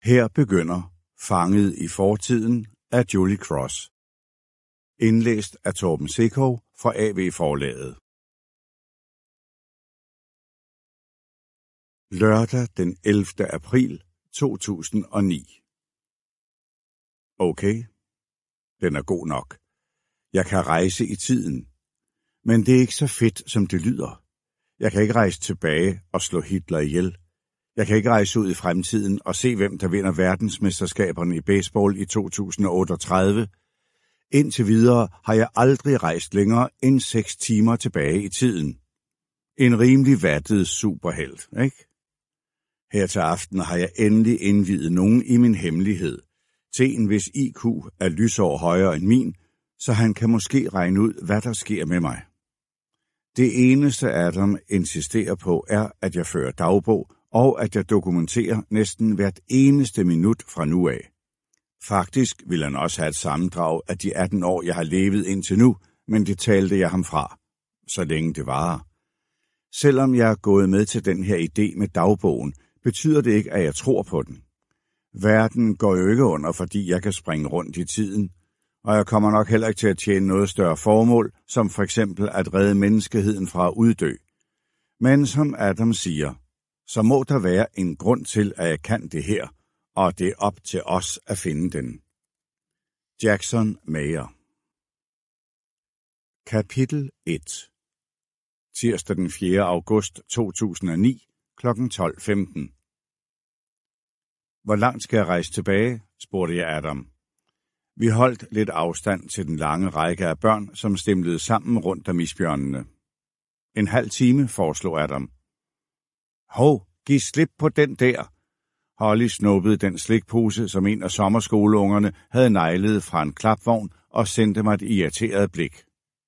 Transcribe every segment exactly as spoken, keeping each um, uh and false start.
Her begynder Fanget i fortiden af Julie Cross. Indlæst af Torben Sekov fra A V-forlaget. Lørdag den ellevte april to tusind og ni. Okay, den er god nok. Jeg kan rejse i tiden. Men det er ikke så fedt, som det lyder. Jeg kan ikke rejse tilbage og slå Hitler ihjel. Jeg kan ikke rejse ud i fremtiden og se, hvem der vinder verdensmesterskaberne i baseball i to tusind og otteogtredive. Indtil videre har jeg aldrig rejst længere end seks timer tilbage i tiden. En rimelig vattet superhelt, ikke? Her til aften har jeg endelig indviet nogen i min hemmelighed. Til en hvis I Q er lysår højere end min, så han kan måske regne ud, hvad der sker med mig. Det eneste Adam insisterer på er, at jeg fører dagbog, og at jeg dokumenterer næsten hvert eneste minut fra nu af. Faktisk vil han også have et sammendrag af de atten år, jeg har levet indtil nu, men det talte jeg ham fra, så længe det varer. Selvom jeg er gået med til den her idé med dagbogen, betyder det ikke, at jeg tror på den. Verden går jo ikke under, fordi jeg kan springe rundt i tiden, og jeg kommer nok heller ikke til at tjene noget større formål, som for eksempel at redde menneskeheden fra at uddø. Men som Adam siger, så må der være en grund til, at jeg kan det her, og det er op til os at finde den. Jackson Mayer. Kapitel et. Tirsdag den fjerde august to tusind og ni, klokken tolv femten. Hvor langt skal jeg rejse tilbage, spurgte jeg Adam. Vi holdt lidt afstand til den lange række af børn, som stemlede sammen rundt om isbjørnene. En halv time, foreslog Adam. Hov, giv slip på den der. Holly snuppede den slikpose, som en af sommerskoleungerne havde neglet fra en klapvogn og sendte mig et irriteret blik.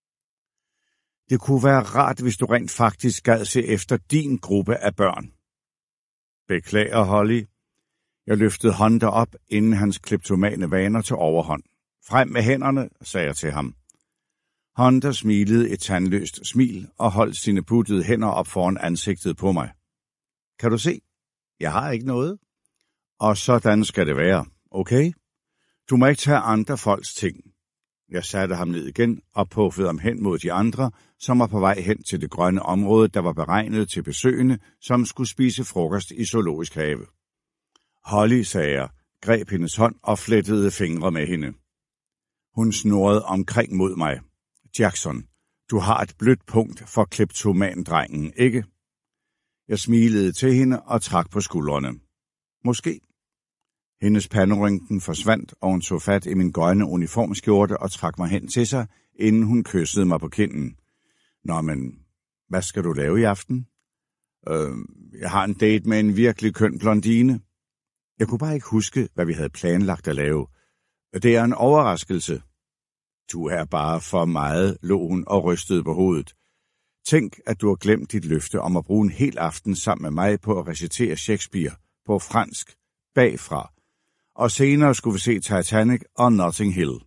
Det kunne være rart, hvis du rent faktisk gad se efter din gruppe af børn. Beklager, Holly. Jeg løftede hånden op, inden hans kleptomane vaner til overhånd. Frem med hænderne, sagde jeg til ham. Honda smilede et tandløst smil og holdt sine puttede hænder op foran ansigtet på mig. Kan du se? Jeg har ikke noget. Og sådan skal det være, okay? Du må ikke tage andre folks ting. Jeg satte ham ned igen og puffede ham hen mod de andre, som var på vej hen til det grønne område, der var beregnet til besøgende, som skulle spise frokost i zoologisk have. Holly, sagde jeg, greb hendes hånd og flettede fingre med hende. Hun snurrede omkring mod mig. Jackson, du har et blødt punkt for kleptomandrengen, ikke? Jeg smilede til hende og trak på skuldrene. Måske. Hendes panderynken forsvandt, og hun tog fat i min grønne uniformskjorte og trak mig hen til sig, inden hun kyssede mig på kinden. Nå, men hvad skal du lave i aften? Øh, jeg har en date med en virkelig køn blondine. Jeg kunne bare ikke huske, hvad vi havde planlagt at lave. Det er en overraskelse. Du er bare for meget, lå hun og rystede på hovedet. Tænk, at du har glemt dit løfte om at bruge en hel aften sammen med mig på at recitere Shakespeare på fransk, bagfra, og senere skulle vi se Titanic og Notting Hill.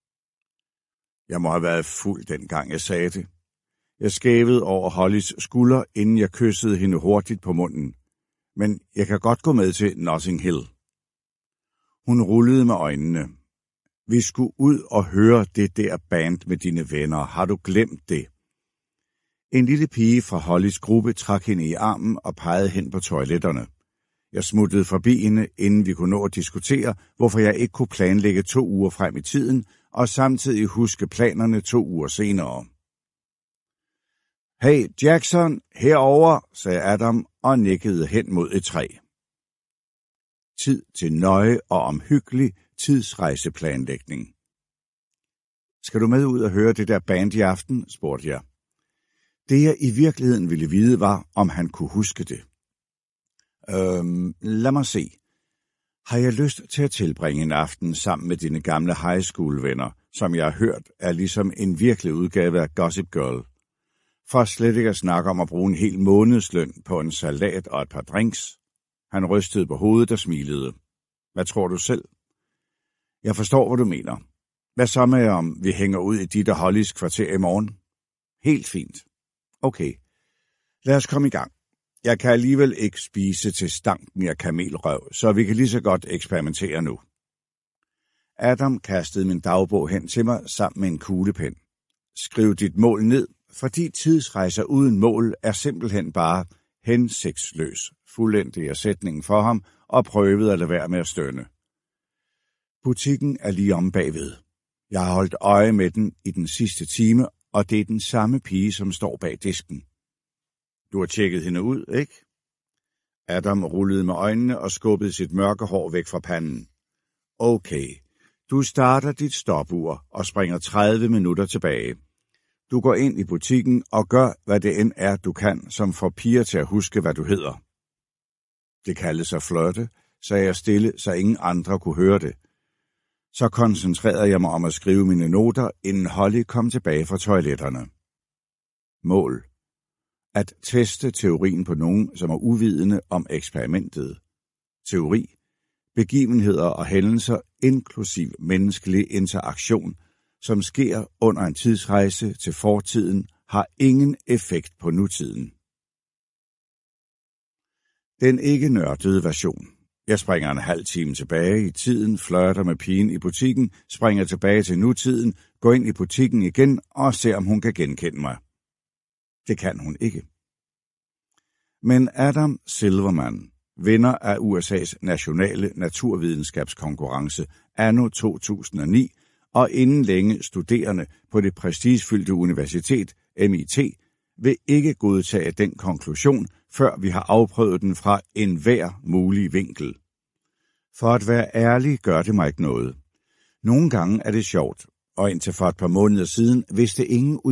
Jeg må have været fuld dengang jeg sagde det. Jeg skævede over Hollys skulder, inden jeg kyssede hende hurtigt på munden. Men jeg kan godt gå med til Notting Hill. Hun rullede med øjnene. Vi skulle ud og høre det der band med dine venner. Har du glemt det? En lille pige fra Hollys gruppe trak hende i armen og pegede hen på toiletterne. Jeg smuttede forbi hende, inden vi kunne nå at diskutere, hvorfor jeg ikke kunne planlægge to uger frem i tiden, og samtidig huske planerne to uger senere. Hey, Jackson, herover, sagde Adam og nikkede hen mod et træ. Tid til nøje og omhyggelig tidsrejseplanlægning. Skal du med ud og høre det der band i aften, spurgte jeg. Det jeg i virkeligheden ville vide var, om han kunne huske det. Øhm, lad mig se. Har jeg lyst til at tilbringe en aften sammen med dine gamle high school venner, som jeg har hørt er ligesom en virkelig udgave af Gossip Girl? For slet ikke at snakke om at bruge en hel månedsløn på en salat og et par drinks. Han rystede på hovedet og smilede. Hvad tror du selv? Jeg forstår, hvad du mener. Hvad så med, om vi hænger ud i dit og Hollys kvarter i morgen? Helt fint. Okay, lad os komme i gang. Jeg kan alligevel ikke spise til stanken af kamelrøv, så vi kan lige så godt eksperimentere nu. Adam kastede min dagbog hen til mig sammen med en kuglepen. Skriv dit mål ned, fordi tidsrejser uden mål er simpelthen bare hensigtsløs, fuldendte jeg sætningen for ham og prøvede at lade være med at stønne. Butikken er lige om bagved. Jeg har holdt øje med den i den sidste time, og det er den samme pige, som står bag disken. Du har tjekket hende ud, ikke? Adam rullede med øjnene og skubbede sit mørke hår væk fra panden. Okay, du starter dit stopur og springer tredive minutter tilbage. Du går ind i butikken og gør, hvad det end er, du kan, som får piger til at huske, hvad du hedder. Det kaldes at flirte, sagde jeg stille, så ingen andre kunne høre det. Så koncentrerede jeg mig om at skrive mine noter, inden Holly kom tilbage fra toiletterne. Mål. At teste teorien på nogen, som er uvidende om eksperimentet. Teori. Begivenheder og hændelser, inklusiv menneskelig interaktion, som sker under en tidsrejse til fortiden, har ingen effekt på nutiden. Den ikke nørdede version. Jeg springer en halv time tilbage i tiden, flirter med pigen i butikken, springer tilbage til nutiden, går ind i butikken igen og ser, om hun kan genkende mig. Det kan hun ikke. Men Adam Silverman, vinder af U S A's nationale naturvidenskabskonkurrence anno to tusind og ni og inden længe studerende på det prestigefyldte universitet M I T, vil ikke godtage den konklusion, før vi har afprøvet den fra enhver mulig vinkel. For at være ærlig gør det mig ikke noget. Nogle gange er det sjovt, og indtil for et par måneder siden vidste ingen